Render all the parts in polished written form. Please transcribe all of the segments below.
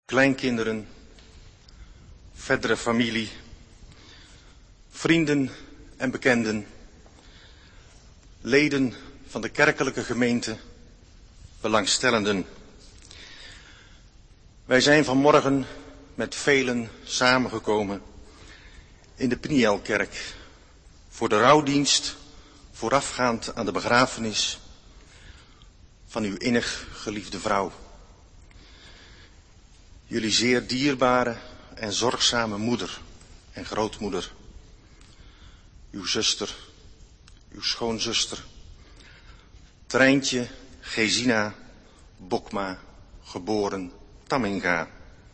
kleinkinderen, verdere familie, vrienden en bekenden, leden van de kerkelijke gemeente, belangstellenden. Wij zijn vanmorgen met velen samengekomen in de Pnielkerk voor de rouwdienst voorafgaand aan de begrafenis van uw innig geliefde vrouw. Jullie zeer dierbare en zorgzame moeder en grootmoeder. Uw zuster, uw schoonzuster, Trijntje Gesina Bokma, geboren Tamminga.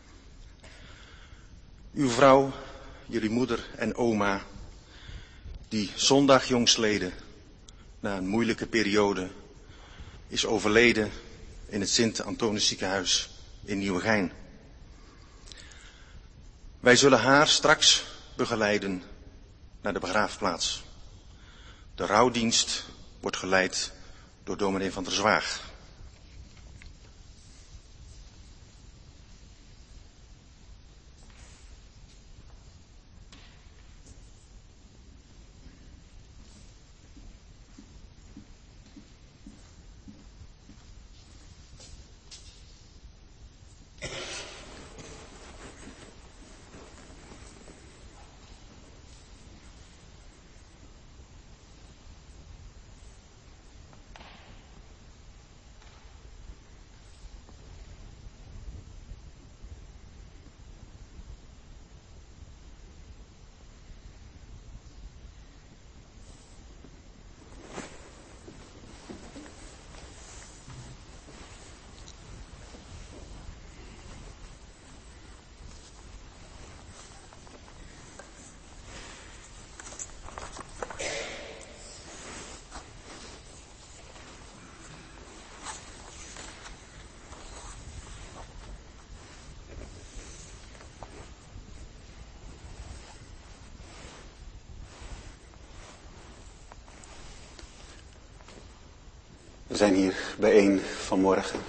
Uw vrouw, jullie moeder en oma, die zondag jongstleden, na een moeilijke periode, is overleden in het Sint-Antonisch ziekenhuis in Nieuwegein. Wij zullen haar straks begeleiden naar de begraafplaats. De rouwdienst wordt geleid door dominee van der Zwaag. We zijn hier bijeen vanmorgen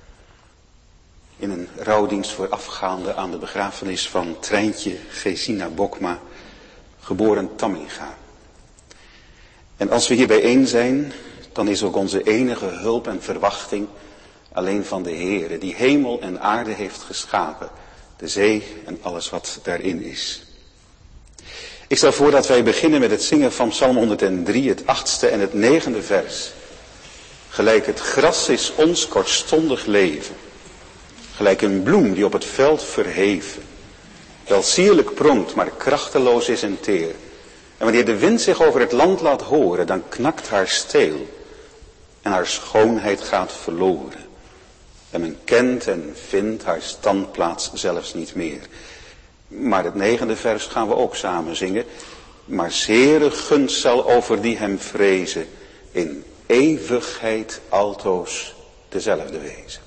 in een rouwdienst voorafgaande aan de begrafenis van Trijntje Gesina Bokma, geboren Tamminga. En als we hier bijeen zijn, dan is ook onze enige hulp en verwachting alleen van de Heere, die hemel en aarde heeft geschapen, de zee en alles wat daarin is. Ik stel voor dat wij beginnen met het zingen van Psalm 103, het 8e en het 9e vers. Gelijk het gras is ons kortstondig leven, gelijk een bloem die op het veld verheven, wel sierlijk pronkt, maar krachteloos is en teer. En wanneer de wind zich over het land laat horen, dan knakt haar steel en haar schoonheid gaat verloren. En men kent en vindt haar standplaats zelfs niet meer. Maar het 9e vers gaan we ook samen zingen. Maar zere gunst zal over die hem vrezen, in eeuwigheid altoos dezelfde wezen.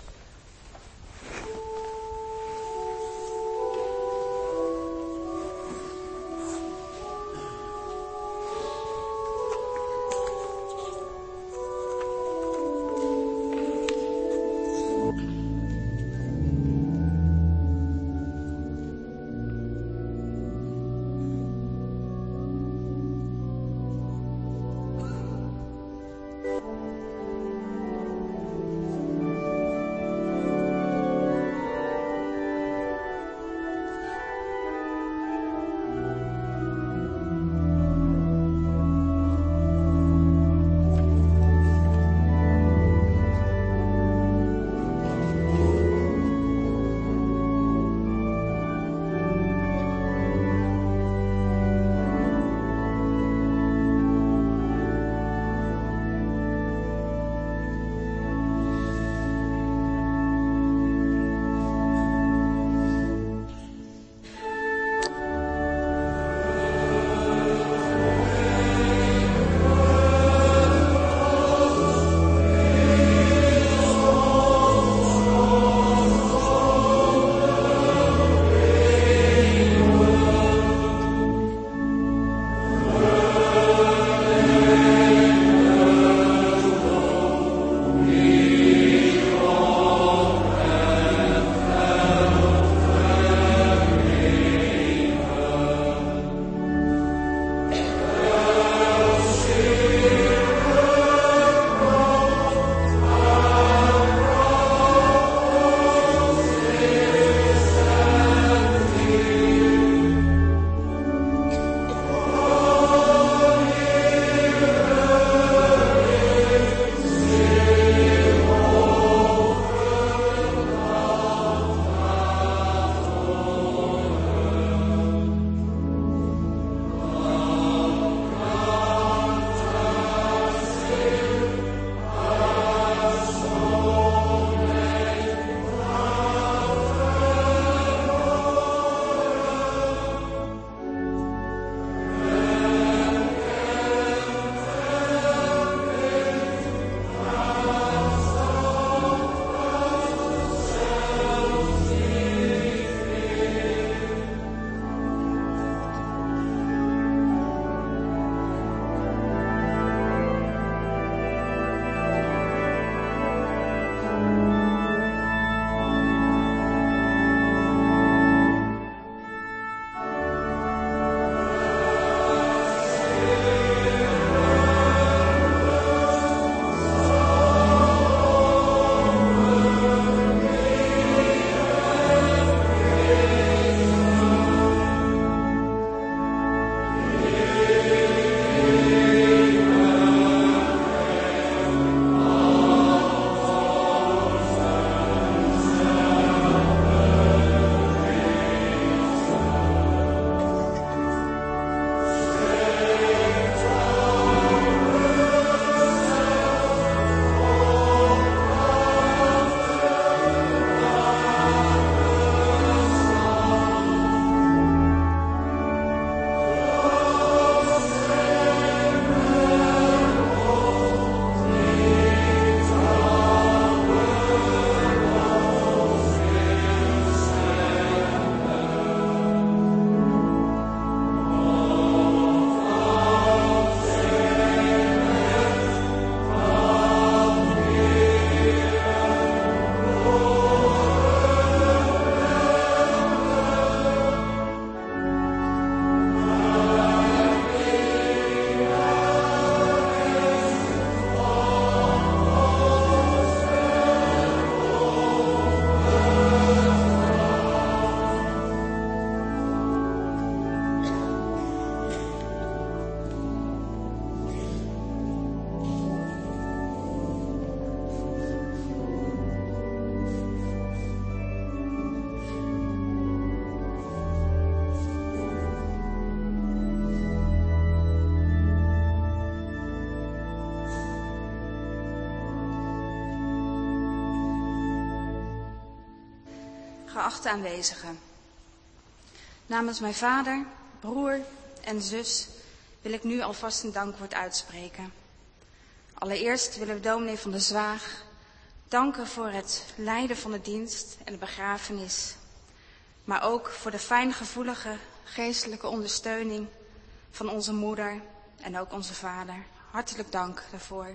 geachte aanwezigen. Namens mijn vader, broer en zus wil ik nu alvast een dankwoord uitspreken. Allereerst willen we dominee van der Zwaag danken voor het leiden van de dienst en de begrafenis. Maar ook voor de fijngevoelige geestelijke ondersteuning van onze moeder en ook onze vader. Hartelijk dank daarvoor.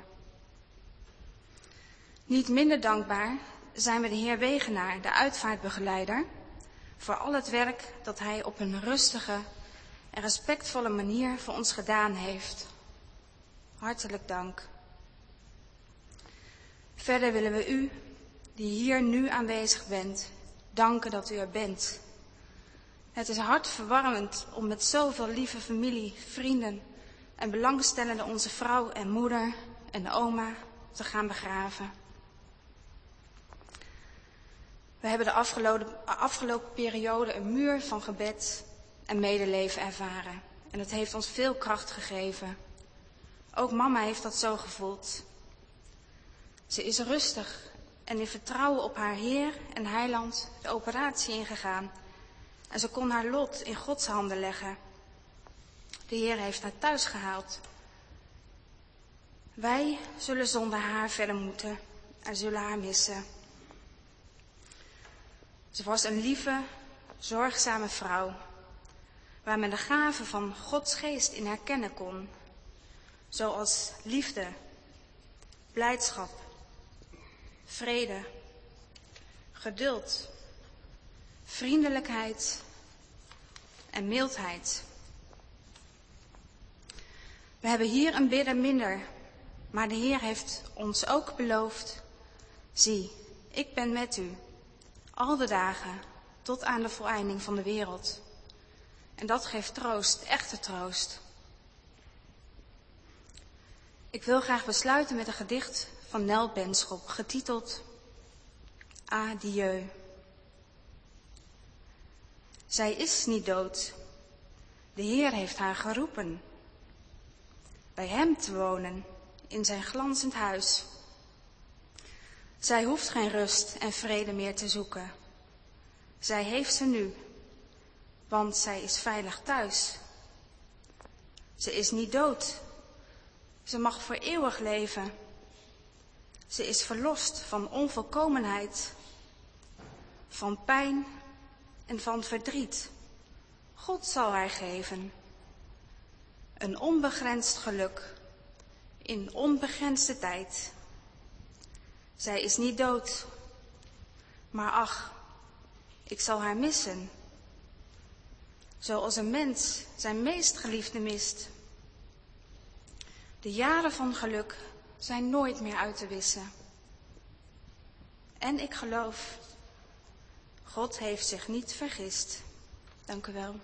Niet minder dankbaar zijn we de heer Wegenaar, de uitvaartbegeleider, voor al het werk dat hij op een rustige en respectvolle manier voor ons gedaan heeft. Hartelijk dank. Verder willen we u, die hier nu aanwezig bent, danken dat u er bent. Het is hartverwarmend om met zoveel lieve familie, vrienden en belangstellenden onze vrouw en moeder en oma te gaan begraven. We hebben de afgelopen periode een muur van gebed en medeleven ervaren. En het heeft ons veel kracht gegeven. Ook mama heeft dat zo gevoeld. Ze is rustig en in vertrouwen op haar Heer en Heiland de operatie ingegaan. En ze kon haar lot in Gods handen leggen. De Heer heeft haar thuis gehaald. Wij zullen zonder haar verder moeten en zullen haar missen. Ze was een lieve, zorgzame vrouw, waar men de gave van Gods geest in herkennen kon. Zoals liefde, blijdschap, vrede, geduld, vriendelijkheid en mildheid. We hebben hier een bidder minder, maar de Heer heeft ons ook beloofd: zie, ik ben met u, al de dagen, tot aan de voleinding van de wereld. En dat geeft troost, echte troost. Ik wil graag besluiten met een gedicht van Nel Benschop, getiteld Adieu. Zij is niet dood. De Heer heeft haar geroepen bij hem te wonen in zijn glanzend huis. Zij hoeft geen rust en vrede meer te zoeken. Zij heeft ze nu, want zij is veilig thuis. Ze is niet dood. Ze mag voor eeuwig leven. Ze is verlost van onvolkomenheid, van pijn en van verdriet. God zal haar geven een onbegrensd geluk in onbegrensde tijd. Zij is niet dood, maar ach, ik zal haar missen. Zoals een mens zijn meest geliefde mist. De jaren van geluk zijn nooit meer uit te wissen. En ik geloof, God heeft zich niet vergist. Dank u wel.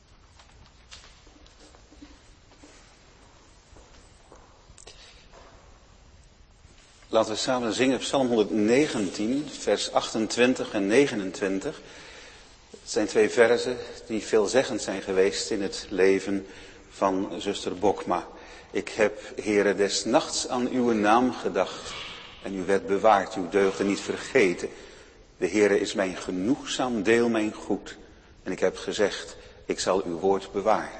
Laten we samen zingen Psalm 119, vers 28 en 29. Het zijn twee verzen die veelzeggend zijn geweest in het leven van zuster Bokma. Ik heb, Heere, des nachts aan uw naam gedacht en u werd bewaard, uw deugden niet vergeten. De Heere is mijn genoegzaam deel, mijn goed. En ik heb gezegd, ik zal uw woord bewaren.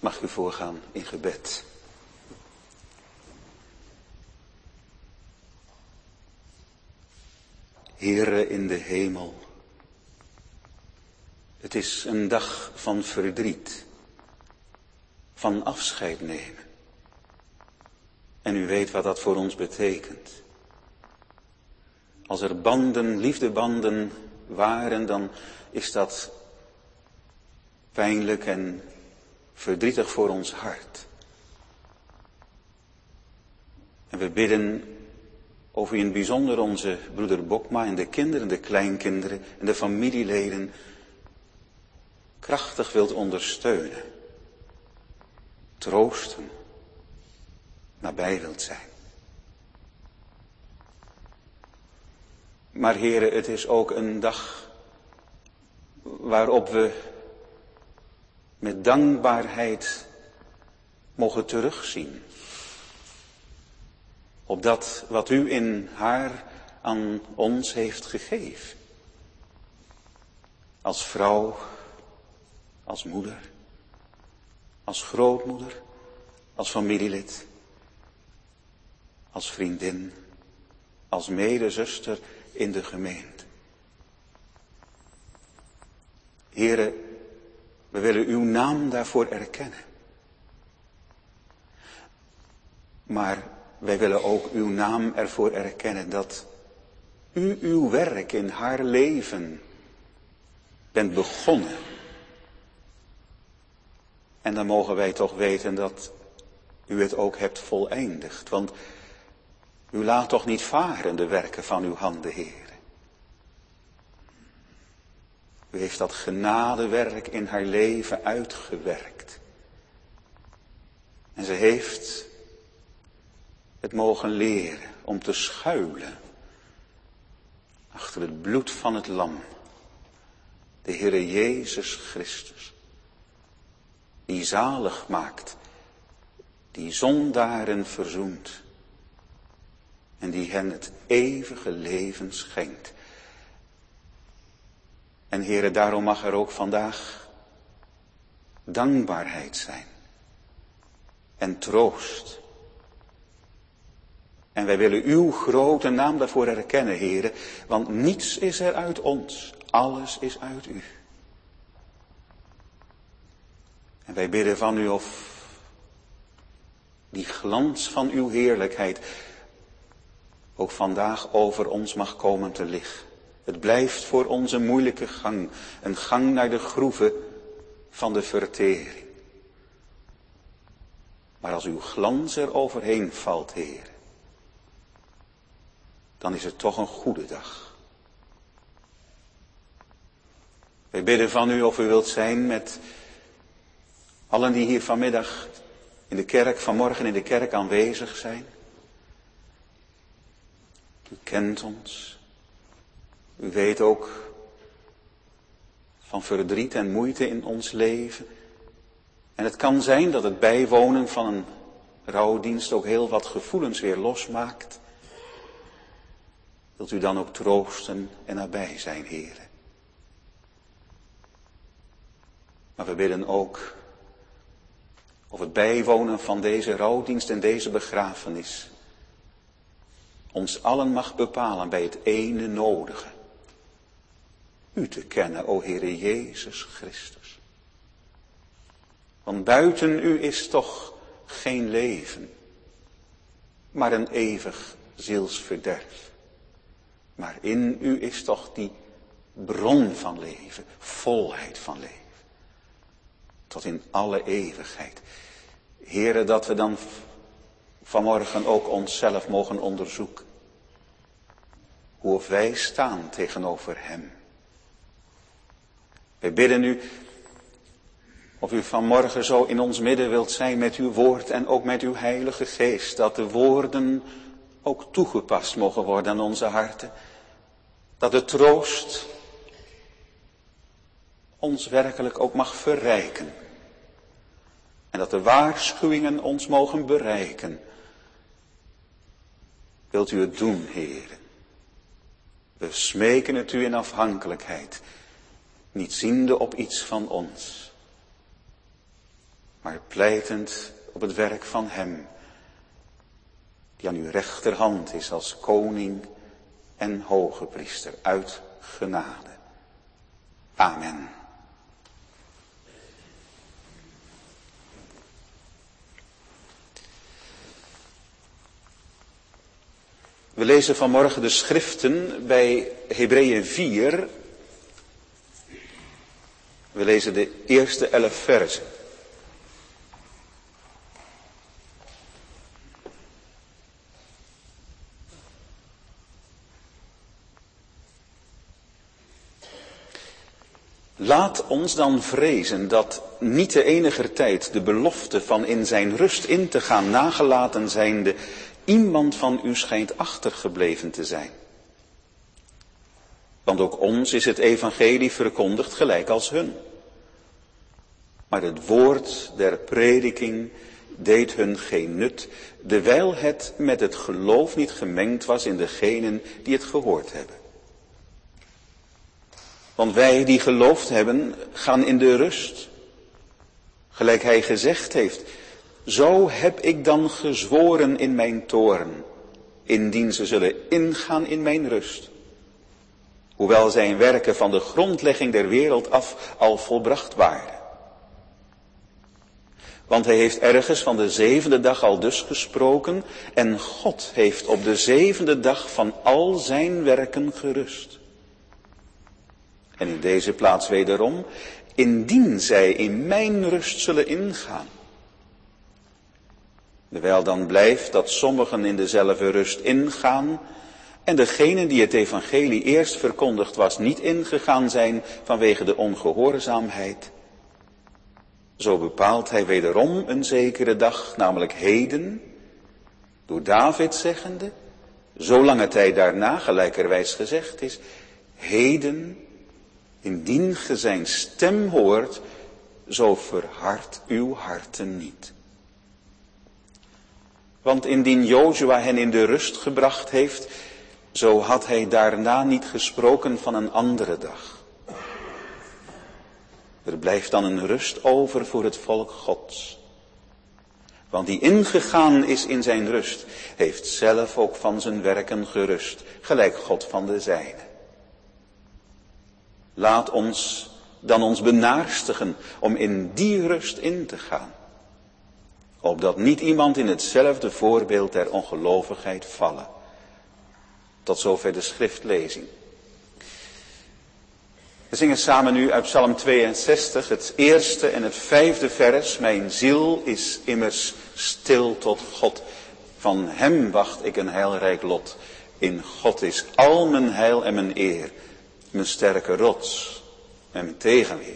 Mag u voorgaan in gebed. Heere in de hemel, het is een dag van verdriet, van afscheid nemen. En u weet wat dat voor ons betekent. Als er banden, liefdebanden waren, dan is dat pijnlijk en verdrietig voor ons hart. En we bidden of u in het bijzonder onze broeder Bokma en de kinderen, de kleinkinderen en de familieleden krachtig wilt ondersteunen, troosten, nabij wilt zijn. Maar Heere, het is ook een dag waarop we met dankbaarheid mogen terugzien op dat wat u in haar aan ons heeft gegeven. Als vrouw, als moeder, als grootmoeder, als familielid, als vriendin, als medezuster in de gemeente. Heere, we willen uw naam daarvoor erkennen. Maar wij willen ook uw naam ervoor erkennen dat u uw werk in haar leven bent begonnen. En dan mogen wij toch weten dat u het ook hebt voleindigd. Want u laat toch niet varen de werken van uw handen, Heer. U heeft dat genadewerk in haar leven uitgewerkt. En ze heeft het mogen leren om te schuilen achter het bloed van het lam. De Heere Jezus Christus. Die zalig maakt. Die zondaren verzoent. En die hen het eeuwige leven schenkt. En Heere, daarom mag er ook vandaag dankbaarheid zijn. En troost. En wij willen uw grote naam daarvoor erkennen, Heere. Want niets is er uit ons. Alles is uit u. En wij bidden van u of die glans van uw heerlijkheid ook vandaag over ons mag komen te liggen. Het blijft voor ons een moeilijke gang. Een gang naar de groeven van de vertering. Maar als uw glans er overheen valt, Heer, dan is het toch een goede dag. Wij bidden van u of u wilt zijn met allen die hier vanmiddag in de kerk, vanmorgen in de kerk aanwezig zijn. U kent ons. U weet ook van verdriet en moeite in ons leven. En het kan zijn dat het bijwonen van een rouwdienst ook heel wat gevoelens weer losmaakt. Wilt u dan ook troosten en nabij zijn, Heere. Maar we bidden ook of het bijwonen van deze rouwdienst en deze begrafenis ons allen mag bepalen bij het ene nodige. U te kennen, o Heere Jezus Christus. Want buiten u is toch geen leven, maar een eeuwig zielsverderf. Maar in u is toch die bron van leven, volheid van leven. Tot in alle eeuwigheid. Heere, dat we dan vanmorgen ook onszelf mogen onderzoeken. Hoe of wij staan tegenover hem. Wij bidden u of u vanmorgen zo in ons midden wilt zijn met uw woord en ook met uw Heilige Geest. Dat de woorden ook toegepast mogen worden aan onze harten. Dat de troost ons werkelijk ook mag verrijken. En dat de waarschuwingen ons mogen bereiken. Wilt u het doen, Heere? We smeken het u in afhankelijkheid. Niet ziende op iets van ons. maar pleitend op het werk van hem, die aan uw rechterhand is als koning en hoge priester uit genade. Amen. We lezen vanmorgen de schriften bij Hebreeën 4. We lezen de eerste 11 versen. Laat ons dan vrezen dat niet te eniger tijd de belofte van in zijn rust in te gaan nagelaten zijnde iemand van u schijnt achtergebleven te zijn. Want ook ons is het evangelie verkondigd gelijk als hun. Maar het woord der prediking deed hun geen nut, dewijl het met het geloof niet gemengd was in degenen die het gehoord hebben. Want wij die geloofd hebben, gaan in de rust. Gelijk hij gezegd heeft, zo heb ik dan gezworen in mijn toorn, indien ze zullen ingaan in mijn rust. Hoewel zijn werken van de grondlegging der wereld af al volbracht waren. Want hij heeft ergens van de 7e dag al dus gesproken, en God heeft op de 7e dag van al zijn werken gerust. En in deze plaats wederom, indien zij in mijn rust zullen ingaan. Terwijl dan blijft dat sommigen in dezelfde rust ingaan en degenen die het evangelie eerst verkondigd was niet ingegaan zijn vanwege de ongehoorzaamheid. Zo bepaalt hij wederom een zekere dag, namelijk heden, door David zeggende, zolang het hij daarna gelijkerwijs gezegd is, heden, indien ge zijn stem hoort, zo verhard uw harten niet. Want indien Jozua hen in de rust gebracht heeft, zo had hij daarna niet gesproken van een andere dag. Er blijft dan een rust over voor het volk Gods. Want die ingegaan is in zijn rust, heeft zelf ook van zijn werken gerust, gelijk God van de zijne. Laat ons dan ons benaarstigen om in die rust in te gaan. Opdat niet iemand in hetzelfde voorbeeld der ongelovigheid vallen. Tot zover de schriftlezing. We zingen samen nu uit Psalm 62 het eerste en het 5e vers. Mijn ziel is immers stil tot God. Van hem wacht ik een heilrijk lot. In God is al mijn heil en mijn eer. Mijn sterke rots en mijn tegenweer.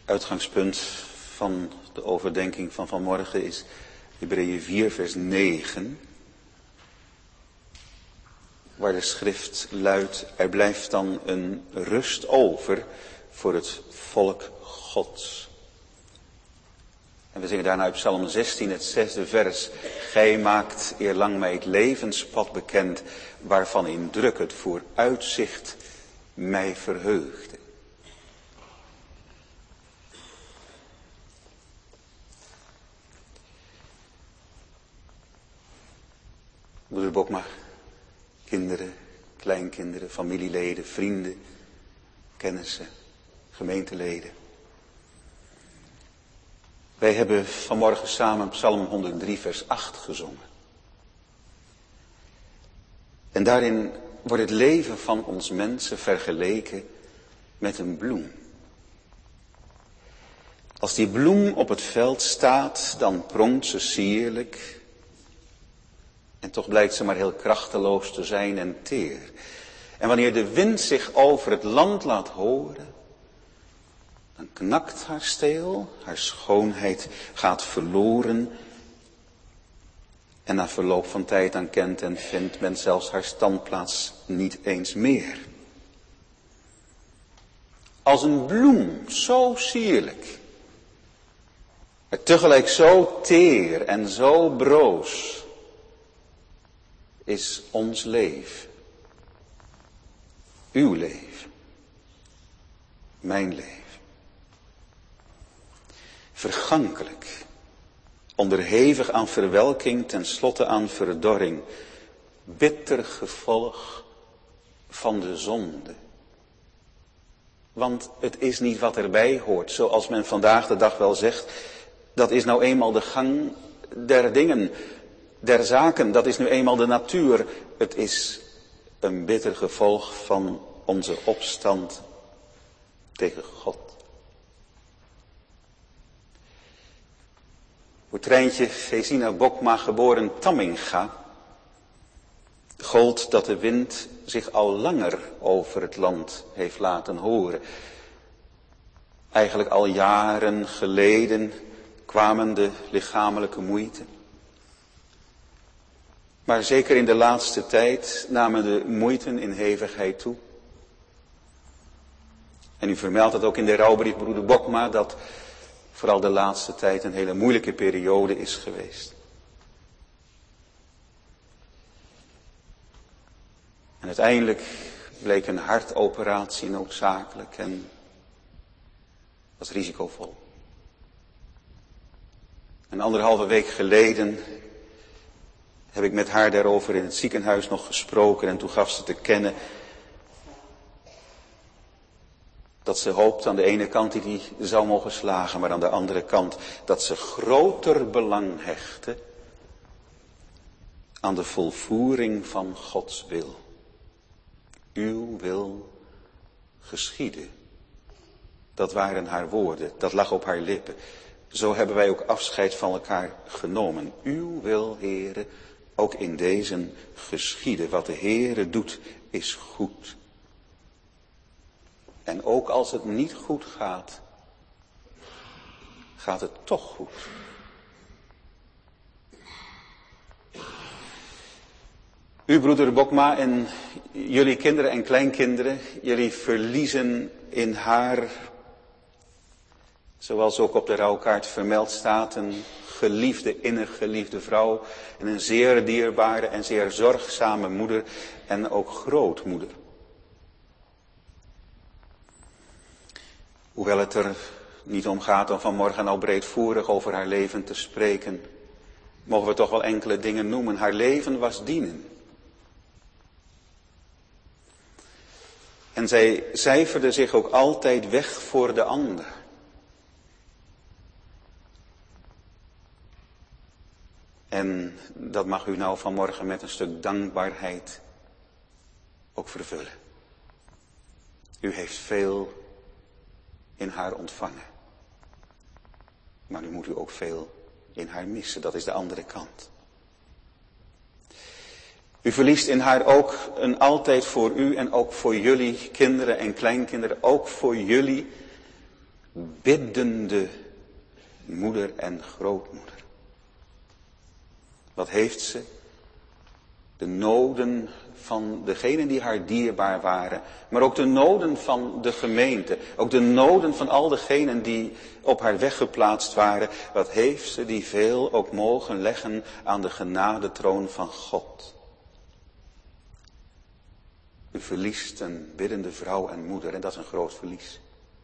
Uitgangspunt van de overdenking van vanmorgen is Hebreeën 4 vers 9. Waar de schrift luidt, er blijft dan een rust over voor het volk Gods. En we zingen daarna uit Psalm 16 het 6e vers. Gij maakt eerlang mij het levenspad bekend, waarvan in druk het vooruitzicht mij verheugde. Moeder Bokma, kinderen, kleinkinderen, familieleden, vrienden, kennissen, gemeenteleden. Wij hebben vanmorgen samen Psalm 103 vers 8 gezongen. En daarin wordt het leven van ons mensen vergeleken met een bloem. Als die bloem op het veld staat, dan pronkt ze sierlijk. En toch blijkt ze maar heel krachteloos te zijn en teer. En wanneer de wind zich over het land laat horen, dan knakt haar steel, haar schoonheid gaat verloren. En na verloop van tijd dan kent en vindt men zelfs haar standplaats niet eens meer. Als een bloem, zo sierlijk, maar tegelijk zo teer en zo broos, is ons leven. Uw leven. Mijn leven. Vergankelijk. Onderhevig aan verwelking, tenslotte aan verdorring. Bitter gevolg van de zonde. Want het is niet wat erbij hoort, zoals men vandaag de dag wel zegt. Dat is nou eenmaal de gang der dingen, der zaken. Dat is nu eenmaal de natuur. Het is een bitter gevolg van onze opstand tegen God. Voor Treintje Gesina Bokma, geboren Tamminga, gold dat de wind zich al langer over het land heeft laten horen. Eigenlijk al jaren geleden kwamen de lichamelijke moeite. Maar zeker in de laatste tijd namen de moeiten in hevigheid toe. En u vermeldt het ook in de rouwbrief, broeder Bokma, dat vooral de laatste tijd een hele moeilijke periode is geweest. En uiteindelijk bleek een hartoperatie noodzakelijk en was risicovol. En 1,5 week geleden heb ik met haar daarover in het ziekenhuis nog gesproken en toen gaf ze te kennen dat ze hoopt aan de ene kant die zou mogen slagen, maar aan de andere kant dat ze groter belang hechtte aan de volvoering van Gods wil. Uw wil geschieden. Dat waren haar woorden, dat lag op haar lippen. Zo hebben wij ook afscheid van elkaar genomen. Uw wil, Heere, ook in deze geschieden. Wat de Heere doet, is goed. En ook als het niet goed gaat, gaat het toch goed. U, broeder Bokma, en jullie kinderen en kleinkinderen, jullie verliezen in haar, zoals ook op de rouwkaart vermeld staat, een geliefde, innig geliefde vrouw en een zeer dierbare en zeer zorgzame moeder en ook grootmoeder. Hoewel het er niet om gaat om vanmorgen al breedvoerig over haar leven te spreken, mogen we toch wel enkele dingen noemen. Haar leven was dienen. En zij cijferde zich ook altijd weg voor de ander. En dat mag u nou vanmorgen met een stuk dankbaarheid ook vervullen. U heeft veel in haar ontvangen. Maar nu moet u ook veel in haar missen. Dat is de andere kant. U verliest in haar ook een altijd voor u en ook voor jullie kinderen en kleinkinderen, ook voor jullie biddende moeder en grootmoeder. Wat heeft ze? De noden van degenen die haar dierbaar waren, maar ook de noden van de gemeente, ook de noden van al degenen die op haar weg geplaatst waren. Wat heeft ze die veel ook mogen leggen aan de genadetroon van God? U verliest een biddende vrouw en moeder en dat is een groot verlies.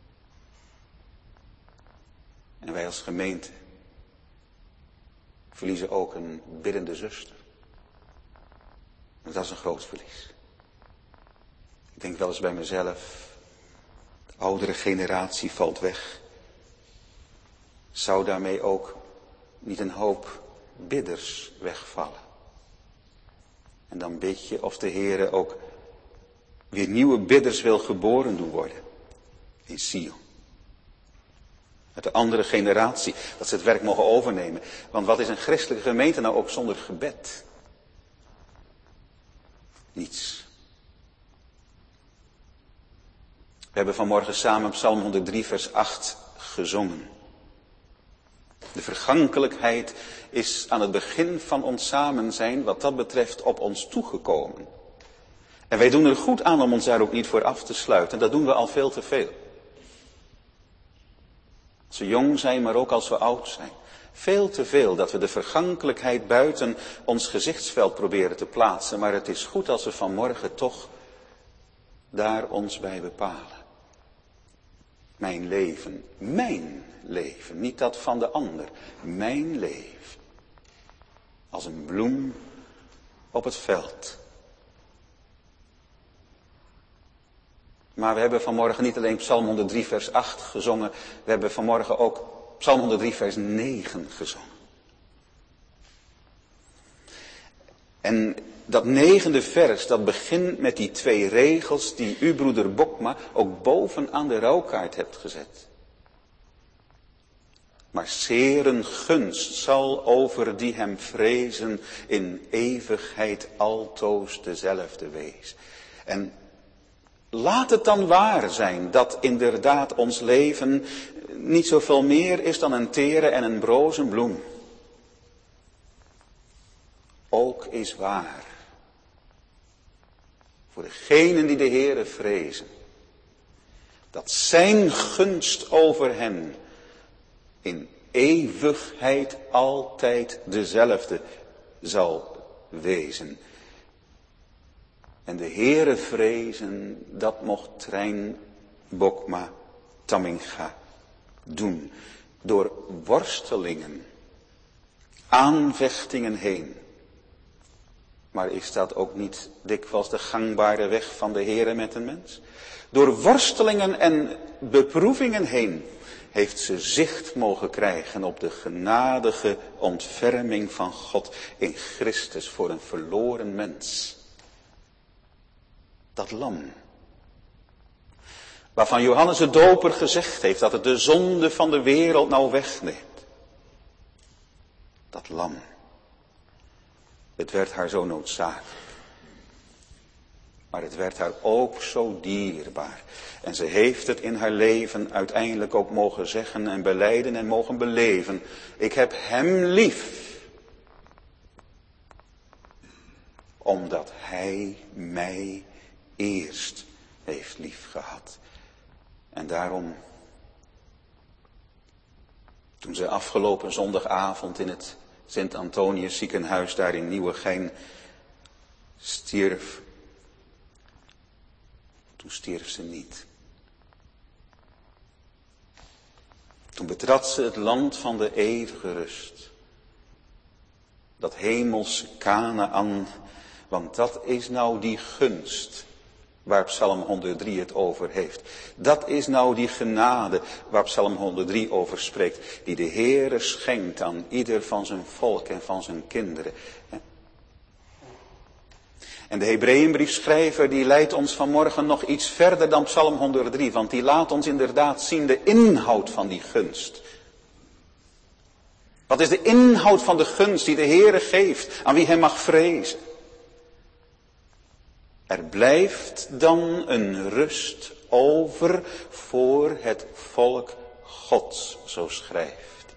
En wij als gemeente verliezen ook een biddende zuster. Dat is een groot verlies. Ik denk wel eens bij mezelf, de oudere generatie valt weg. Zou daarmee ook niet een hoop bidders wegvallen? En dan bid je of de Heere ook weer nieuwe bidders wil geboren doen worden in Sion. Uit de andere generatie, dat ze het werk mogen overnemen. Want wat is een christelijke gemeente nou ook zonder gebed? Niets. We hebben vanmorgen samen Psalm 103 vers 8 gezongen. De vergankelijkheid is aan het begin van ons samen zijn wat dat betreft op ons toegekomen. En wij doen er goed aan om ons daar ook niet voor af te sluiten. Dat doen we al veel te veel. Als we jong zijn, maar ook als we oud zijn. Veel te veel dat we de vergankelijkheid buiten ons gezichtsveld proberen te plaatsen. Maar het is goed als we vanmorgen toch daar ons bij bepalen. Mijn leven, niet dat van de ander. Mijn leven. Als een bloem op het veld. Maar we hebben vanmorgen niet alleen Psalm 103 vers 8 gezongen. We hebben vanmorgen ook Psalm 103 vers 9 gezongen. En dat 9e vers, dat begint met die 2 regels die u, broeder Bokma, ook bovenaan de rouwkaart hebt gezet. Maar zeeren gunst zal over die hem vrezen in eeuwigheid altoos dezelfde wees. En laat het dan waar zijn dat inderdaad ons leven niet zoveel meer is dan een tere en een broze bloem. Ook is waar. Voor degenen die de Heere vrezen. Dat zijn gunst over hen in eeuwigheid altijd dezelfde zal wezen. En de Heere vrezen, dat mocht Trein Bokma Tamminga doen. Door worstelingen, aanvechtingen heen. Maar is dat ook niet dikwijls de gangbare weg van de Heere met een mens? Door worstelingen en beproevingen heen heeft ze zicht mogen krijgen op de genadige ontferming van God in Christus voor een verloren mens. Dat lam. Waarvan Johannes de Doper gezegd heeft dat het de zonde van de wereld nou wegneemt. Dat lam. Het werd haar zo noodzakelijk. Maar het werd haar ook zo dierbaar. En ze heeft het in haar leven uiteindelijk ook mogen zeggen en belijden en mogen beleven. Ik heb hem lief. Omdat hij mij eerst heeft lief gehad. En daarom, toen ze afgelopen zondagavond in het Sint-Antonius ziekenhuis daar in Nieuwegein stierf, toen stierf ze niet. Toen betrad ze het land van de eeuwige rust. Dat hemelse Kanaän, want dat is nou die gunst waar Psalm 103 het over heeft. Dat is nou die genade waar Psalm 103 over spreekt. Die de Heere schenkt aan ieder van zijn volk en van zijn kinderen. En de Hebreeënbriefschrijver die leidt ons vanmorgen nog iets verder dan Psalm 103. Want die laat ons inderdaad zien de inhoud van die gunst. Wat is de inhoud van de gunst die de Heere geeft aan wie hij mag vrezen? Er blijft dan een rust over voor het volk Gods zo schrijft.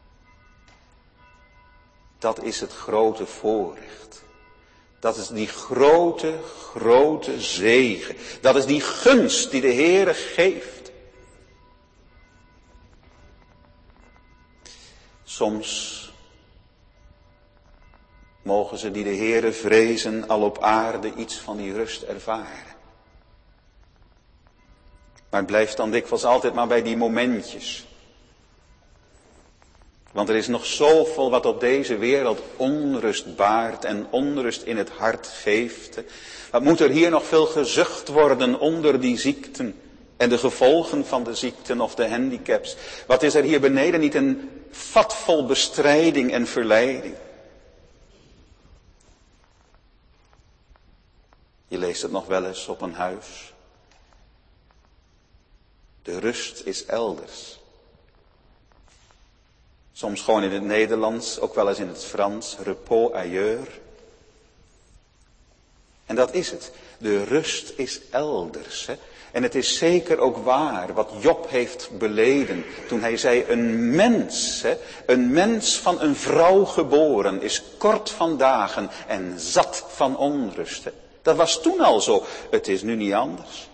Dat is het grote voorrecht. Dat is die grote, grote zegen. Dat is die gunst die de Heere geeft. Soms mogen ze die de Heere vrezen al op aarde iets van die rust ervaren. Maar het blijft dan dikwijls altijd maar bij die momentjes. Want er is nog zoveel wat op deze wereld onrust baart en onrust in het hart geeft. Wat moet er hier nog veel gezucht worden onder die ziekten en de gevolgen van de ziekten of de handicaps. Wat is er hier beneden niet een vat vol bestrijding en verleiding. Je leest het nog wel eens op een huis. De rust is elders. Soms gewoon in het Nederlands, ook wel eens in het Frans, repos ailleurs. En dat is het. De rust is elders. Hè? En het is zeker ook waar wat Job heeft beleden toen hij zei, een mens van een vrouw geboren is kort van dagen en zat van onrust. Hè? Dat was toen al zo. Het is nu niet anders.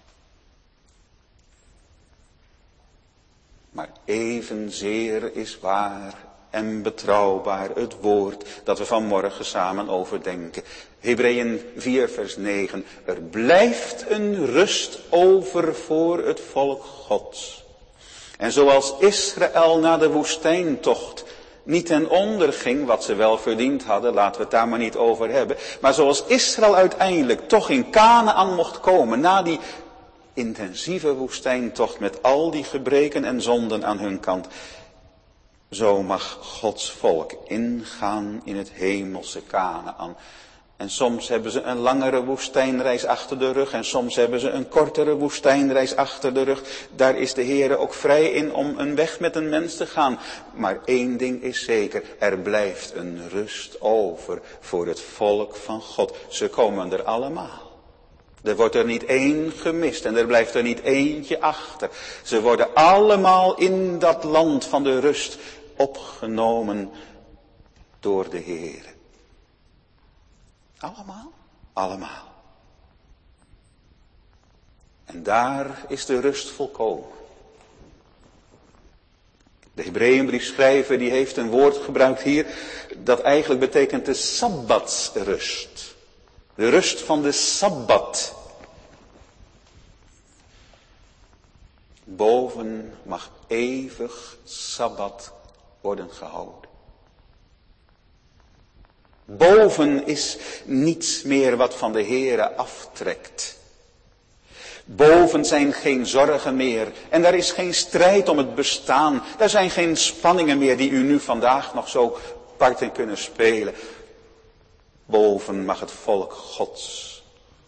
Maar evenzeer is waar en betrouwbaar het woord dat we vanmorgen samen overdenken. Hebreeën 4 vers 9. Er blijft een rust over voor het volk Gods. En zoals Israël na de woestijntocht niet ten onder ging, wat ze wel verdiend hadden, laten we het daar maar niet over hebben. Maar zoals Israël uiteindelijk toch in Kanaän mocht komen, na die intensieve woestijntocht met al die gebreken en zonden aan hun kant. Zo mag Gods volk ingaan in het hemelse Kanaän. En soms hebben ze een langere woestijnreis achter de rug en soms hebben ze een kortere woestijnreis achter de rug. Daar is de Heere ook vrij in om een weg met een mens te gaan. Maar één ding is zeker, er blijft een rust over voor het volk van God. Ze komen er allemaal. Er wordt er niet één gemist en er blijft er niet eentje achter. Ze worden allemaal in dat land van de rust opgenomen door de Heere. Allemaal? Allemaal. En daar is de rust volkomen. De Hebreeënbriefschrijver die heeft een woord gebruikt hier dat eigenlijk betekent de sabbatsrust. De rust van de Sabbat. Boven mag eeuwig Sabbat worden gehouden. Boven is niets meer wat van de Heere aftrekt. Boven zijn geen zorgen meer. En daar is geen strijd om het bestaan. Daar zijn geen spanningen meer die u nu vandaag nog zo parten kunnen spelen. Boven mag het volk Gods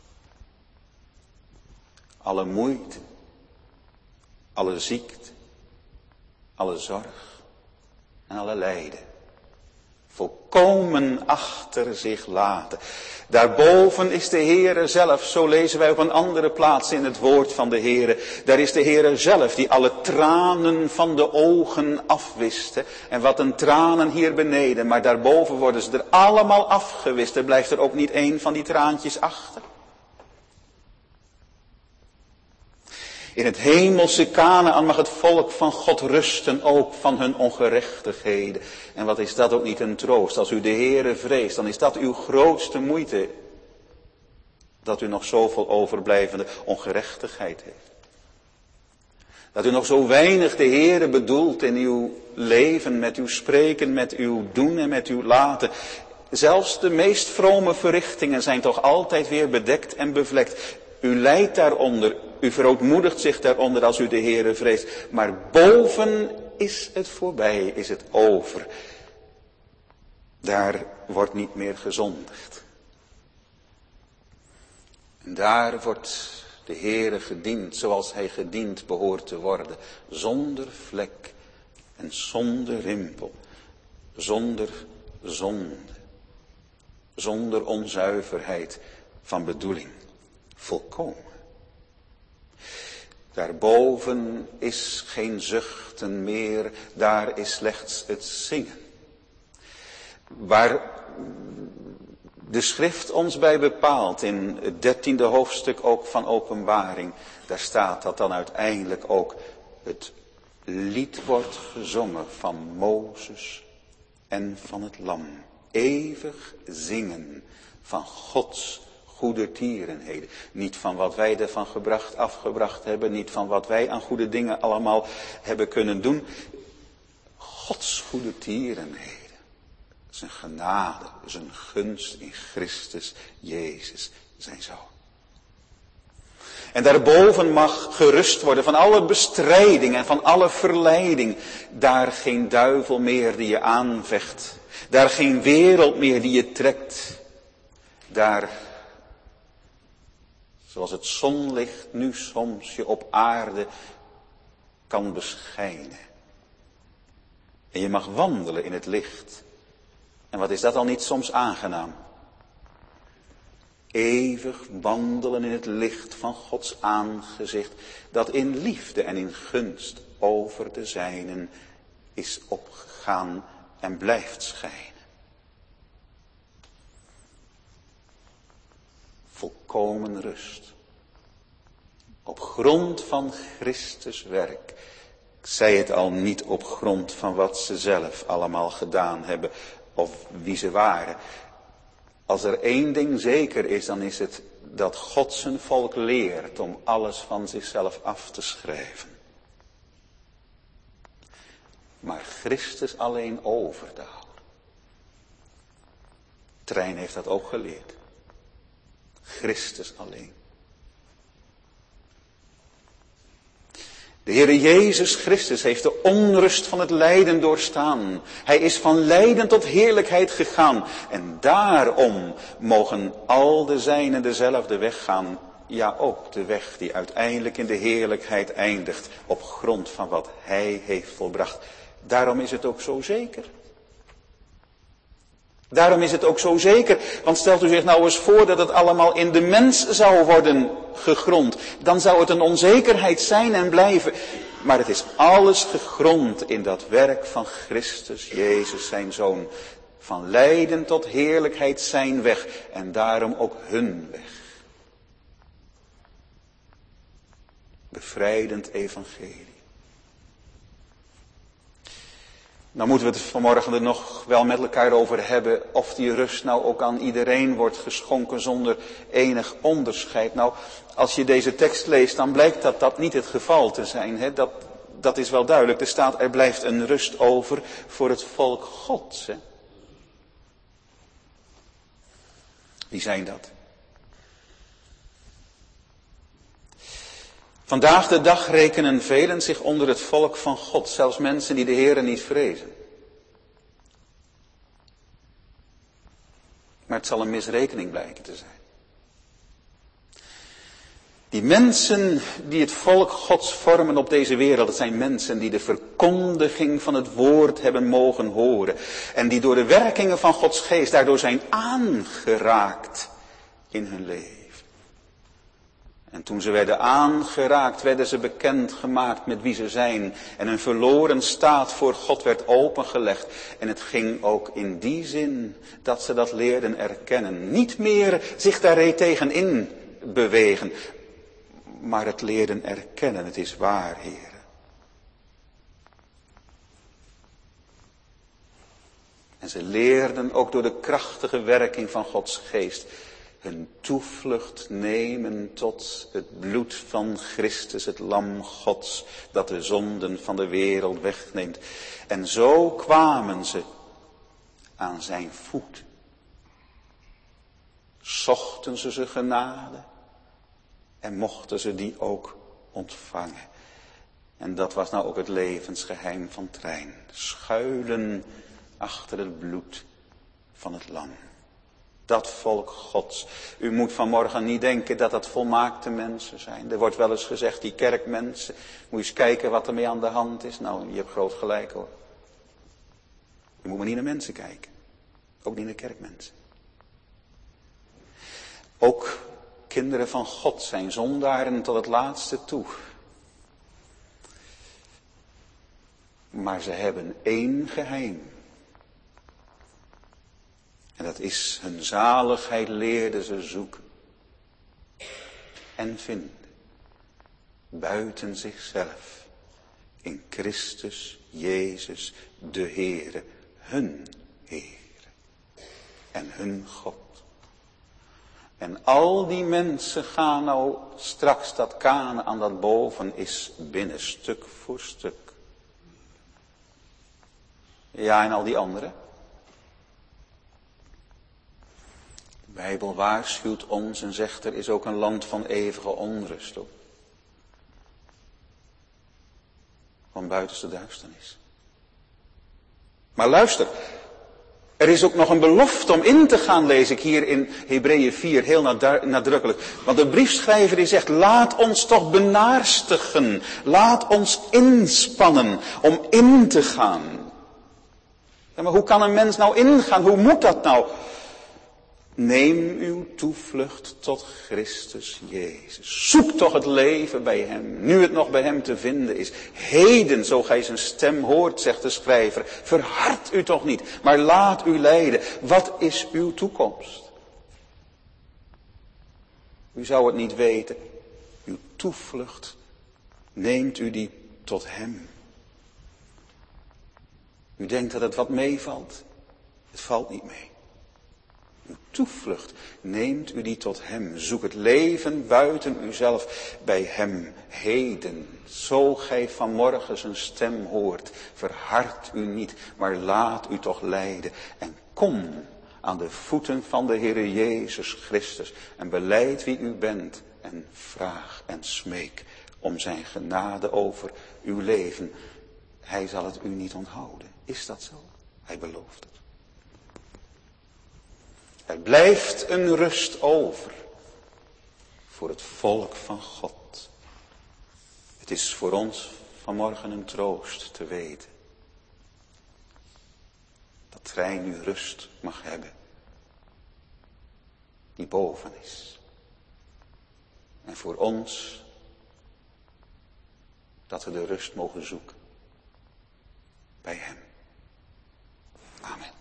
alle moeite, alle ziekte, alle zorg en alle lijden volkomen achter zich laten. Daarboven is de Heere zelf, zo lezen wij op een andere plaats in het woord van de Heere. Daar is de Heere zelf die alle tranen van de ogen afwist. En wat een tranen hier beneden, maar daarboven worden ze er allemaal afgewist. Er blijft er ook niet één van die traantjes achter. In het hemelse Kanaän mag het volk van God rusten ook van hun ongerechtigheden. En wat is dat ook niet een troost. Als u de Heere vreest, dan is dat uw grootste moeite. Dat u nog zoveel overblijvende ongerechtigheid heeft. Dat u nog zo weinig de Heere bedoelt in uw leven, met uw spreken, met uw doen en met uw laten. Zelfs de meest vrome verrichtingen zijn toch altijd weer bedekt en bevlekt. U lijdt daaronder, u verootmoedigt zich daaronder als u de Heere vreest. Maar boven is het voorbij, is het over. Daar wordt niet meer gezondigd. En daar wordt de Heere gediend zoals hij gediend behoort te worden. Zonder vlek en zonder rimpel. Zonder zonde. Zonder onzuiverheid van bedoeling. Volkomen. Daarboven is geen zuchten meer, daar is slechts het zingen. Waar de schrift ons bij bepaalt in het 13e hoofdstuk ook van Openbaring, daar staat dat dan uiteindelijk ook het lied wordt gezongen van Mozes en van het Lam. Eeuwig zingen van Gods goedertierenheden. Niet van wat wij ervan afgebracht hebben, niet van wat wij aan goede dingen allemaal hebben kunnen doen. Gods goedertierenheden. Zijn genade, zijn gunst in Christus Jezus, zijn Zoon. En daarboven mag gerust worden van alle bestrijding en van alle verleiding. Daar geen duivel meer die je aanvecht. Daar geen wereld meer die je trekt. Daar, zoals het zonlicht nu soms je op aarde kan beschijnen. En je mag wandelen in het licht. En wat is dat al niet soms aangenaam? Eeuwig wandelen in het licht van Gods aangezicht, dat in liefde en in gunst over de zijnen is opgegaan en blijft schijnen. Volkomen rust. Op grond van Christus werk. Ik zei het al, niet op grond van wat ze zelf allemaal gedaan hebben of wie ze waren. Als er één ding zeker is, dan is het dat God zijn volk leert om alles van zichzelf af te schrijven. Maar Christus alleen over te houden. Trein heeft dat ook geleerd. Christus alleen. De Heere Jezus Christus heeft de onrust van het lijden doorstaan. Hij is van lijden tot heerlijkheid gegaan. En daarom mogen al de zijnen dezelfde weg gaan. Ja, ook de weg die uiteindelijk in de heerlijkheid eindigt. Op grond van wat Hij heeft volbracht. Daarom is het ook zo zeker. Daarom is het ook zo zeker, want stelt u zich nou eens voor dat het allemaal in de mens zou worden gegrond. Dan zou het een onzekerheid zijn en blijven. Maar het is alles gegrond in dat werk van Christus Jezus zijn Zoon. Van lijden tot heerlijkheid zijn weg en daarom ook hun weg. Bevrijdend evangelie. Nou moeten we het vanmorgen er nog wel met elkaar over hebben of die rust nou ook aan iedereen wordt geschonken zonder enig onderscheid. Nou, als je deze tekst leest, dan blijkt dat niet het geval te zijn. Hè? Dat is wel duidelijk. Er staat, er blijft een rust over voor het volk Gods. Hè? Wie zijn dat? Vandaag de dag rekenen velen zich onder het volk van God, zelfs mensen die de Heere niet vrezen. Maar het zal een misrekening blijken te zijn. Die mensen die het volk Gods vormen op deze wereld, dat zijn mensen die de verkondiging van het woord hebben mogen horen. En die door de werkingen van Gods geest daardoor zijn aangeraakt in hun leven. En toen ze werden aangeraakt, werden ze bekendgemaakt met wie ze zijn. En hun verloren staat voor God werd opengelegd. En het ging ook in die zin dat ze dat leerden erkennen. Niet meer zich daar tegenin bewegen, maar het leerden erkennen. Het is waar, Heer. En ze leerden ook door de krachtige werking van Gods geest hun toevlucht nemen tot het bloed van Christus, het lam Gods, dat de zonden van de wereld wegneemt. En zo kwamen ze aan zijn voet. Zochten ze genade en mochten ze die ook ontvangen. En dat was nou ook het levensgeheim van Trein. Schuilen achter het bloed van het lam. Dat volk Gods. U moet vanmorgen niet denken dat dat volmaakte mensen zijn. Er wordt wel eens gezegd, die kerkmensen. Moet je eens kijken wat er mee aan de hand is. Nou, je hebt groot gelijk hoor. Je moet maar niet naar mensen kijken. Ook niet naar kerkmensen. Ook kinderen van God zijn zondaren tot het laatste toe. Maar ze hebben één geheim. En dat is hun zaligheid leerden ze zoeken. En vinden. Buiten zichzelf. In Christus Jezus de Heere. Hun Heere. En hun God. En al die mensen gaan nou straks dat Kanaan dat boven is binnen stuk voor stuk. Ja, en al die anderen. De Bijbel waarschuwt ons en zegt er is ook een land van eeuwige onrust op. Van buitenste duisternis. Maar luister. Er is ook nog een belofte om in te gaan, lees ik hier in Hebreeën 4 heel nadrukkelijk. Want de briefschrijver die zegt, laat ons toch benaarstigen. Laat ons inspannen om in te gaan. Ja, maar hoe kan een mens nou ingaan? Hoe moet dat nou? Neem uw toevlucht tot Christus Jezus. Zoek toch het leven bij hem, nu het nog bij hem te vinden is. Heden, zo gij zijn stem hoort, zegt de schrijver. Verhard u toch niet, maar laat u leiden. Wat is uw toekomst? U zou het niet weten. Uw toevlucht, neemt u die tot hem. U denkt dat het wat meevalt. Het valt niet mee. Uw toevlucht, neemt u die tot hem. Zoek het leven buiten uzelf bij hem. Heden, zo gij vanmorgen zijn stem hoort. Verhard u niet, maar laat u toch leiden. En kom aan de voeten van de Heere Jezus Christus. En belijd wie u bent. En vraag en smeek om zijn genade over uw leven. Hij zal het u niet onthouden. Is dat zo? Hij belooft het. Er blijft een rust over voor het volk van God. Het is voor ons vanmorgen een troost te weten dat gij nu rust mag hebben die boven is. En voor ons dat we de rust mogen zoeken bij hem. Amen.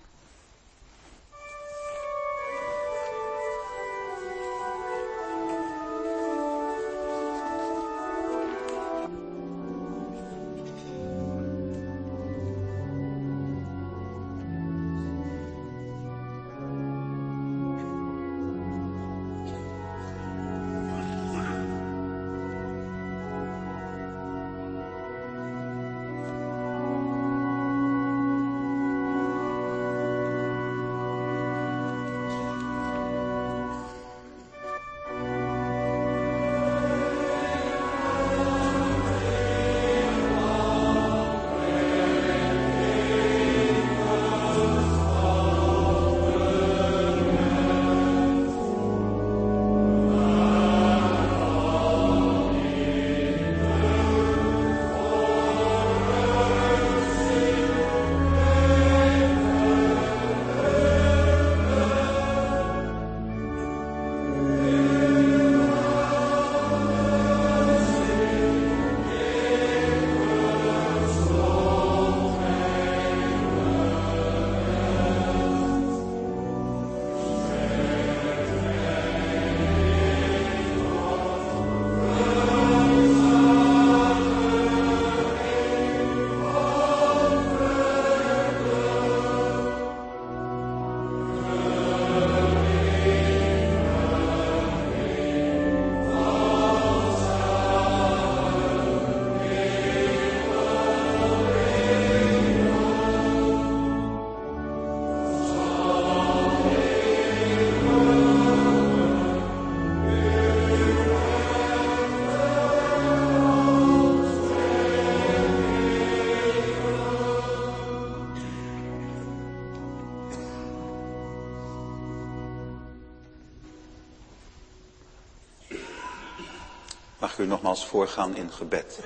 Mag u nogmaals voorgaan in gebed.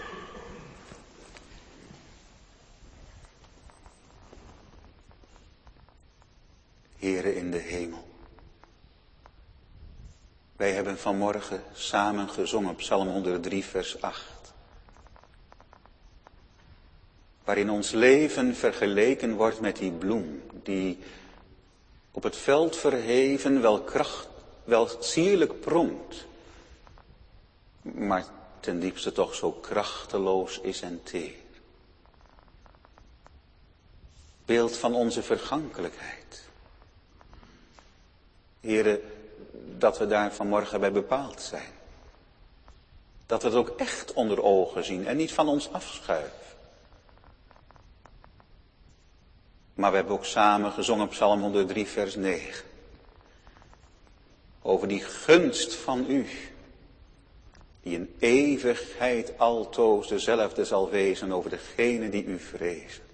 Heere in de hemel. Wij hebben vanmorgen samen gezongen Psalm 103 vers 8. waarin ons leven vergeleken wordt met die bloem, die op het veld verheven wel sierlijk pronkt, maar ten diepste toch zo krachteloos is en teer. Beeld van onze vergankelijkheid. Heere, dat we daar vanmorgen bij bepaald zijn. Dat we het ook echt onder ogen zien en niet van ons afschuiven. Maar we hebben ook samen gezongen Psalm 103 vers 9. Over die gunst van u, die in eeuwigheid altoos dezelfde zal wezen over degene die u vrezen.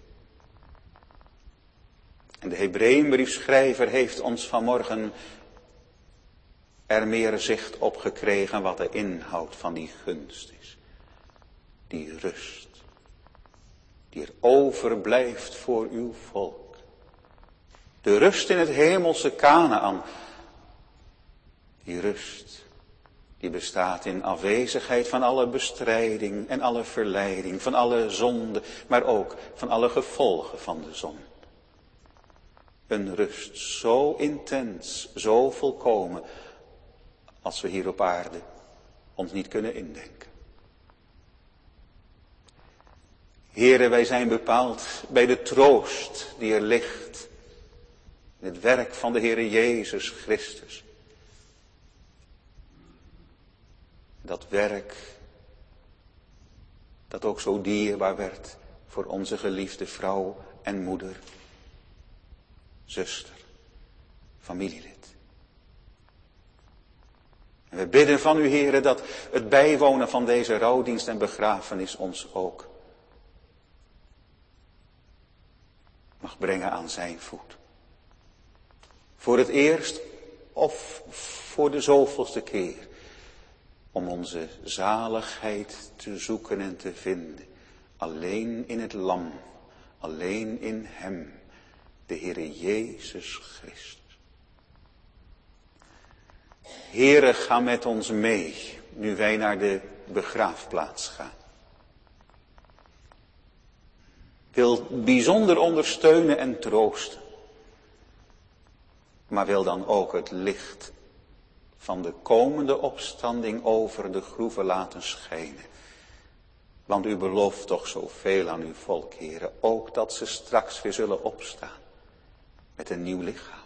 En de Hebreeënbriefschrijver heeft ons vanmorgen er meer zicht op gekregen wat de inhoud van die gunst is. Die rust, die er overblijft voor uw volk. De rust in het hemelse Kanaän. Die rust, die bestaat in afwezigheid van alle bestrijding en alle verleiding, van alle zonde, maar ook van alle gevolgen van de zonde. Een rust zo intens, zo volkomen, als we hier op aarde ons niet kunnen indenken. Heere, wij zijn bepaald bij de troost die er ligt in het werk van de Heere Jezus Christus. Dat werk dat ook zo dierbaar werd voor onze geliefde vrouw en moeder, zuster, familielid. En we bidden van u, Heere, dat het bijwonen van deze rouwdienst en begrafenis ons ook mag brengen aan zijn voet. Voor het eerst of voor de zoveelste keer. Om onze zaligheid te zoeken en te vinden. Alleen in het Lam. Alleen in hem. De Heere Jezus Christus. Heere, ga met ons mee. Nu wij naar de begraafplaats gaan. Wil bijzonder ondersteunen en troosten. Maar wil dan ook het licht van de komende opstanding over de groeven laten schijnen. Want u belooft toch zoveel aan uw volk, Heere. Ook dat ze straks weer zullen opstaan. Met een nieuw lichaam.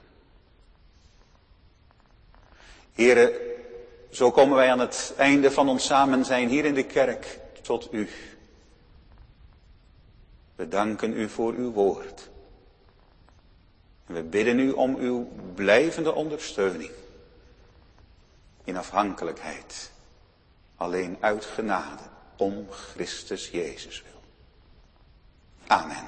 Heere, zo komen wij aan het einde van ons samen zijn hier in de kerk tot u. We danken u voor uw woord. En we bidden u om uw blijvende ondersteuning. In afhankelijkheid. Alleen uit genade. Om Christus Jezus wil. Amen.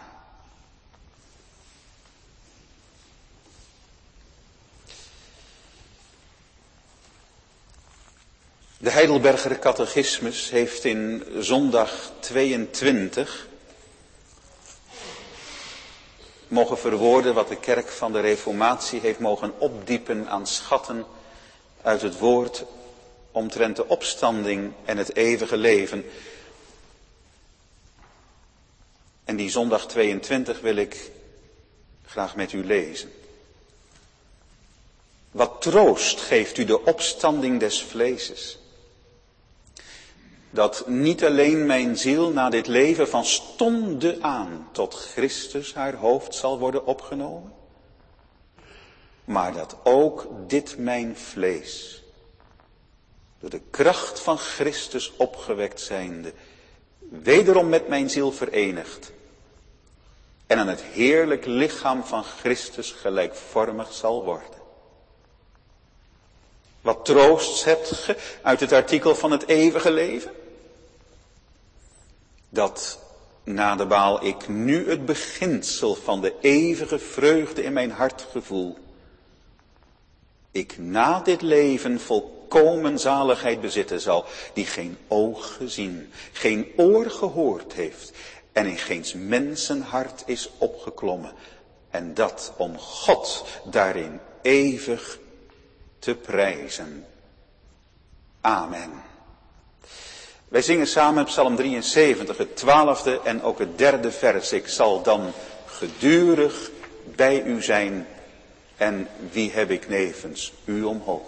De Heidelberger Catechismus heeft in zondag 22 mogen verwoorden wat de kerk van de Reformatie heeft mogen opdiepen aan schatten uit het woord omtrent de opstanding en het eeuwige leven. En die zondag 22 wil ik graag met u lezen. Wat troost geeft u de opstanding des vleeses. Dat niet alleen mijn ziel na dit leven van stonde aan tot Christus haar hoofd zal worden opgenomen. Maar dat ook dit mijn vlees, door de kracht van Christus opgewekt zijnde, wederom met mijn ziel verenigd. En aan het heerlijk lichaam van Christus gelijkvormig zal worden. Wat troost hebt ge uit het artikel van het eeuwige leven? Dat na de baal ik nu het beginsel van de eeuwige vreugde in mijn hart gevoel. Ik na dit leven volkomen zaligheid bezitten zal, die geen oog gezien, geen oor gehoord heeft en in geens mensenhart is opgeklommen. En dat om God daarin eeuwig te prijzen. Amen. Wij zingen samen Psalm 73, het 12e en ook het 3e vers. Ik zal dan gedurig bij u zijn en wie heb ik nevens u omhoog.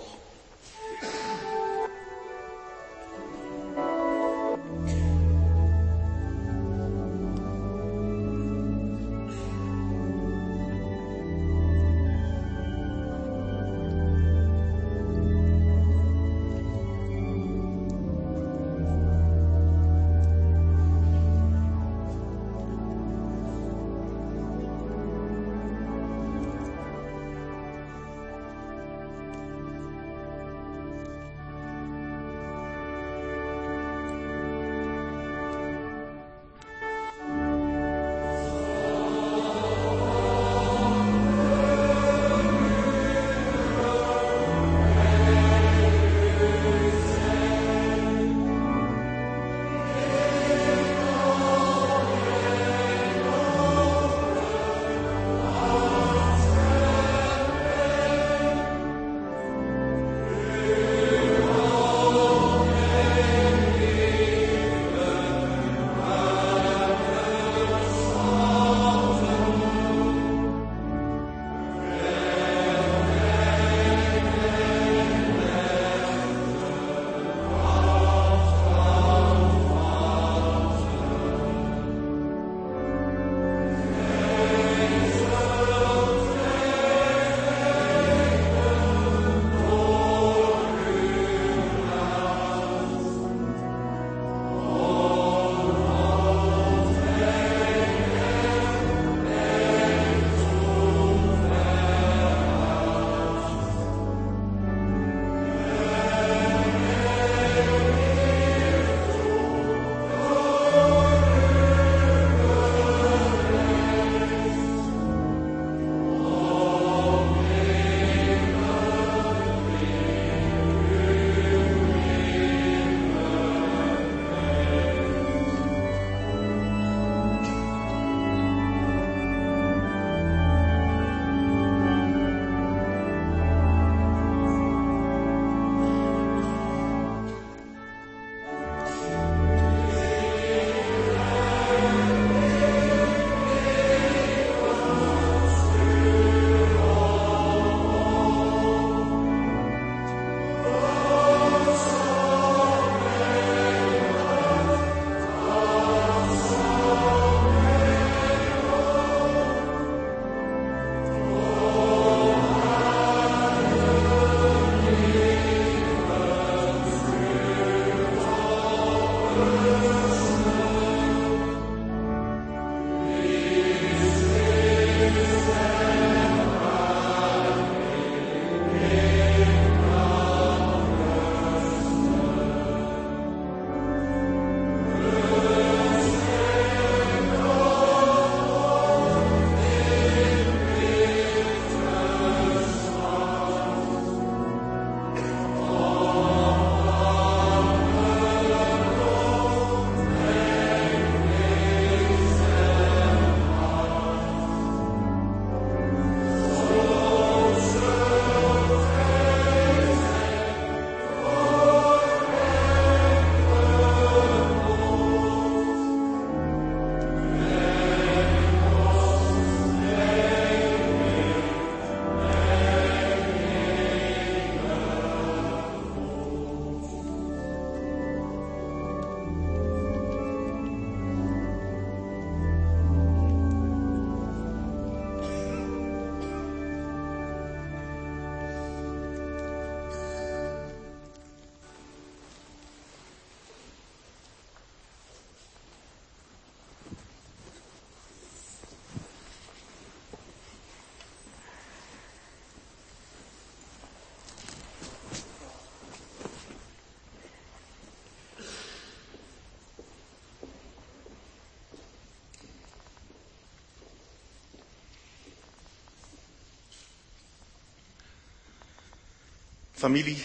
Familie,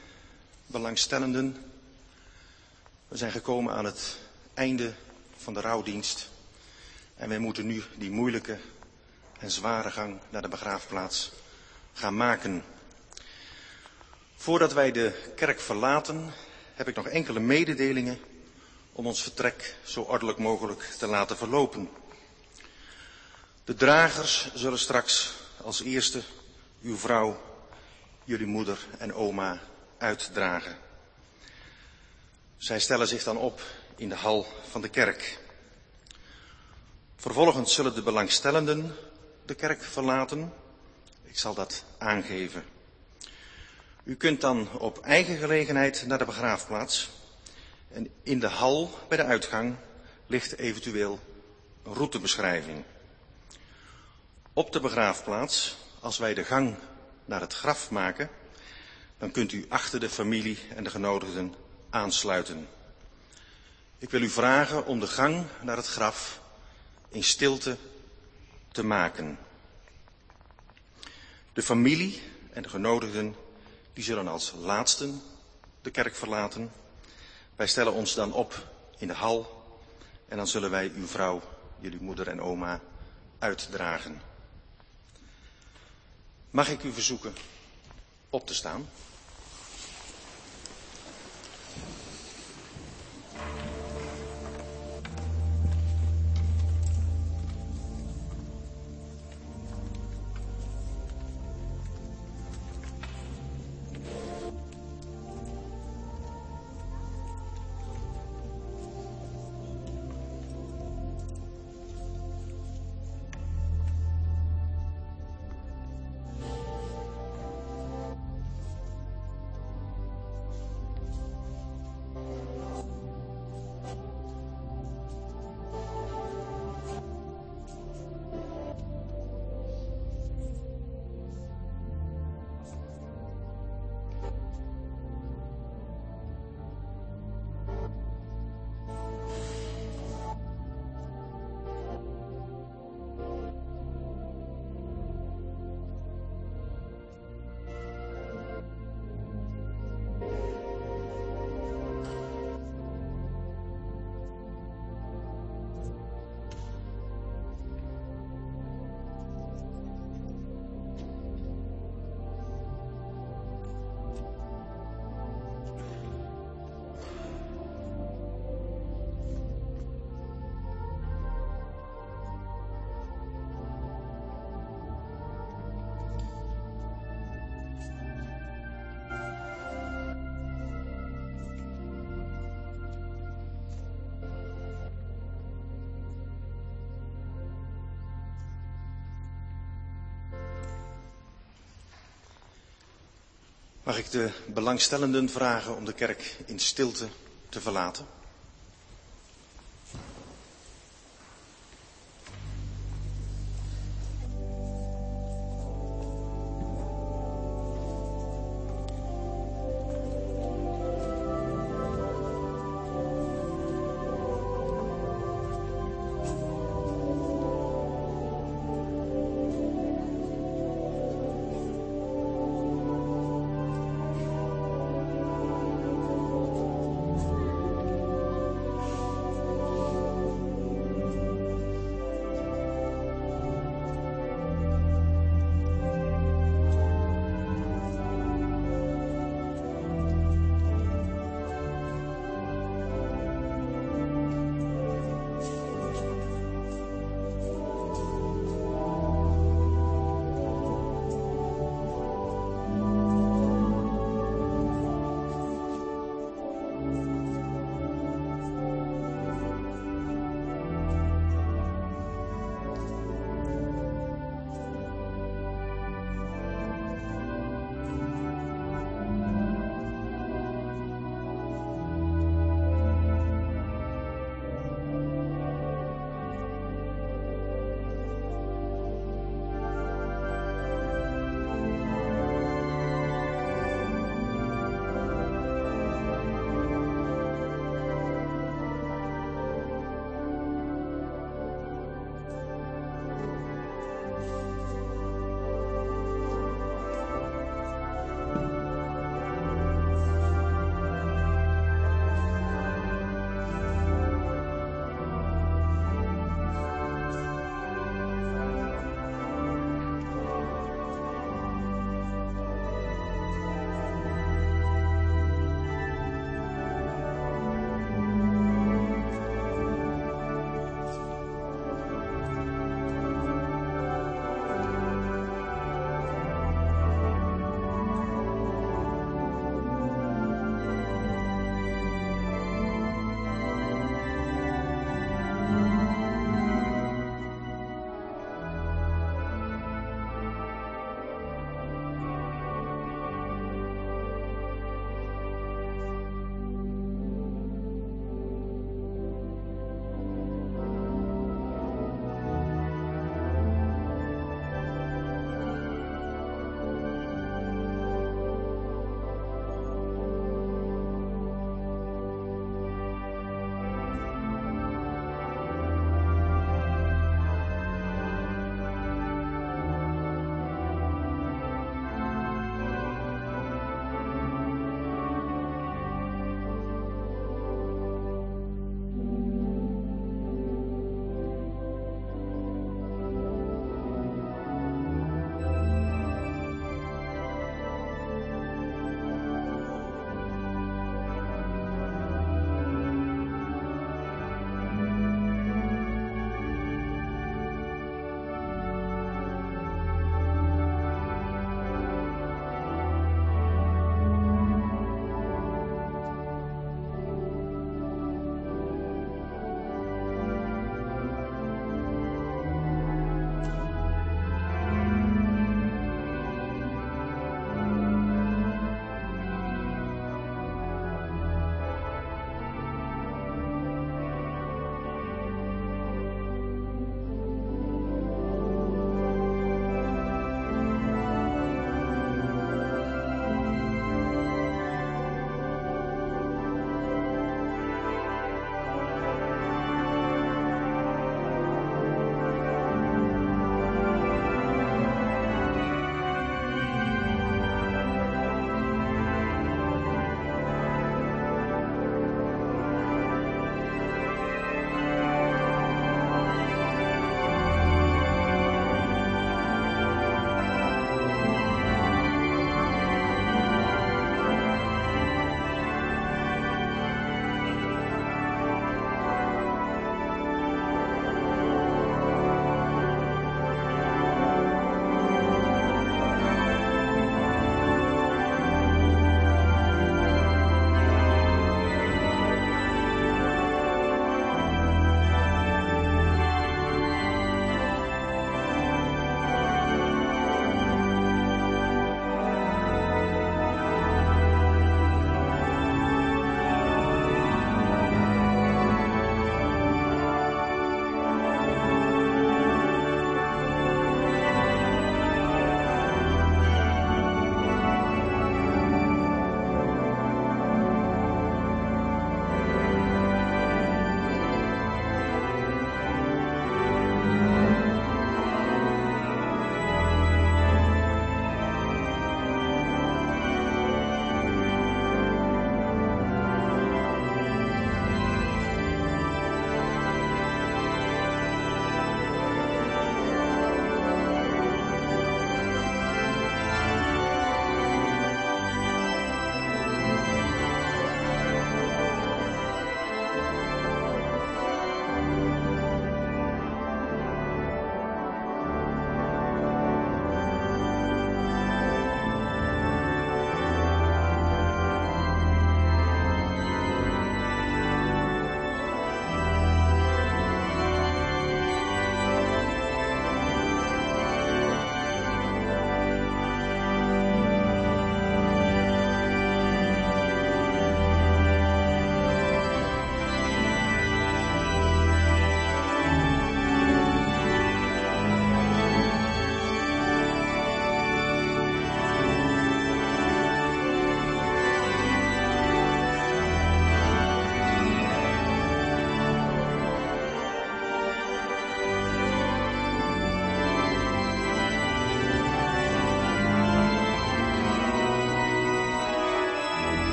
belangstellenden, we zijn gekomen aan het einde van de rouwdienst en wij moeten nu die moeilijke en zware gang naar de begraafplaats gaan maken. Voordat wij de kerk verlaten, heb ik nog enkele mededelingen om ons vertrek zo ordelijk mogelijk te laten verlopen. De dragers zullen straks als eerste uw vrouw, jullie moeder en oma uitdragen. Zij stellen zich dan op in de hal van de kerk. Vervolgens zullen de belangstellenden de kerk verlaten. Ik zal dat aangeven. U kunt dan op eigen gelegenheid naar de begraafplaats. En in de hal bij de uitgang ligt eventueel een routebeschrijving. Op de begraafplaats, als wij de gang naar het graf maken, dan kunt u achter de familie en de genodigden aansluiten. Ik wil u vragen om de gang naar het graf in stilte te maken. De familie en de genodigden, die zullen als laatsten de kerk verlaten. Wij stellen ons dan op in de hal en dan zullen wij uw vrouw, jullie moeder en oma uitdragen. Mag ik u verzoeken op te staan? Mag ik de belangstellenden vragen om de kerk in stilte te verlaten?